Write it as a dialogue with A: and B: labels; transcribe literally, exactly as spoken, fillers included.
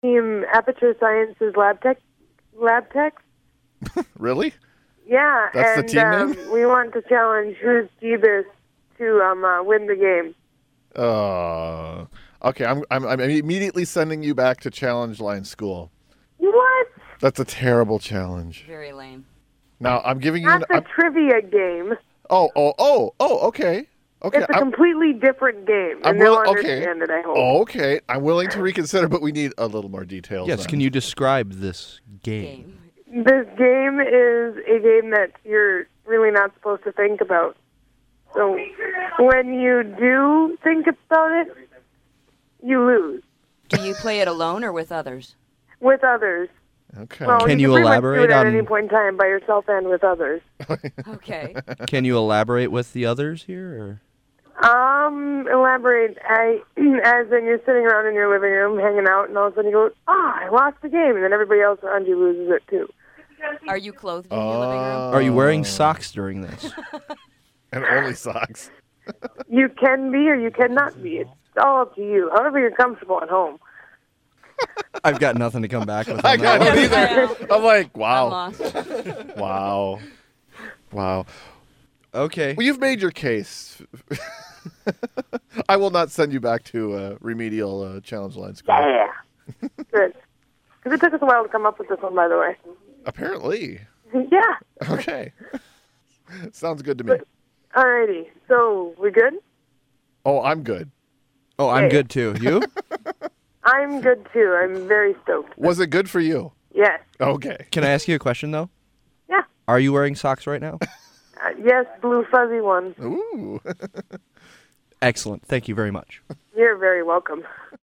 A: Team Aperture Sciences Lab Tech. Lab Tech.
B: Really?
A: Yeah,
B: That's
A: and
B: the team
A: um,
B: name?
A: we want to challenge who's Jeebus to um, uh, win the game.
B: Uh, okay, I'm, I'm I'm immediately sending you back to Challenge Line School.
A: What?
B: That's a terrible challenge.
C: Very lame.
B: Now I'm giving you.
A: Not
B: An,
A: the
B: I'm,
A: trivia game.
B: oh oh oh oh. Okay. Okay.
A: It's a
B: I'm,
A: completely different game,
B: I'm
A: and they'll
B: willi- okay.
A: understand it, I hope.
B: Oh, okay. I'm willing to reconsider, but we need a little more details.
D: Yes,
B: then.
D: can you describe this game?
C: Game.
A: This game is a game that you're really not supposed to think about. So when you do think about it, you lose
C: Do you play it alone or with others?
A: with others.
B: Okay.
A: Well,
D: Can
A: you,
D: you
A: can pretty much
D: elaborate
A: do it at
D: on-
A: any point in time by yourself and with others.
C: Okay.
D: Can you elaborate with the others here? Or?
A: Um, elaborate. I, as in you're sitting around in your living room hanging out, and all of a sudden you go, "Ah, I lost the game," and then everybody else around you loses it too.
C: Are you clothed in your living room?
D: Are you wearing
B: Oh.
D: socks during this?
B: And only socks.
A: You can be or you cannot be. It's all up to you. However you're comfortable at home.
D: I've got nothing to come back with.
B: I
D: on
B: got
D: that
B: it
D: one.
B: either. I'm like,
C: I'm
B: wow,
C: lost.
B: wow, wow.
D: Okay.
B: Well, you've made your case. I will not send you back to uh, remedial uh, challenge line school.
A: Yeah. Good. Because it took us a while to come up with this one, by the way.
B: Apparently.
A: Yeah.
B: Okay. Sounds good to me.
A: Alrighty. So, we good?
B: Oh, I'm good.
D: Oh, I'm
A: Yeah.
D: good too. You?
A: I'm good too. I'm very stoked.
B: Was it good for you?
A: Yes.
B: Okay.
D: Can I ask you a question though?
A: Yeah.
D: Are you wearing socks right now?
A: Uh, yes, blue fuzzy ones.
B: Ooh.
D: Excellent. Thank you very much.
A: You're very welcome.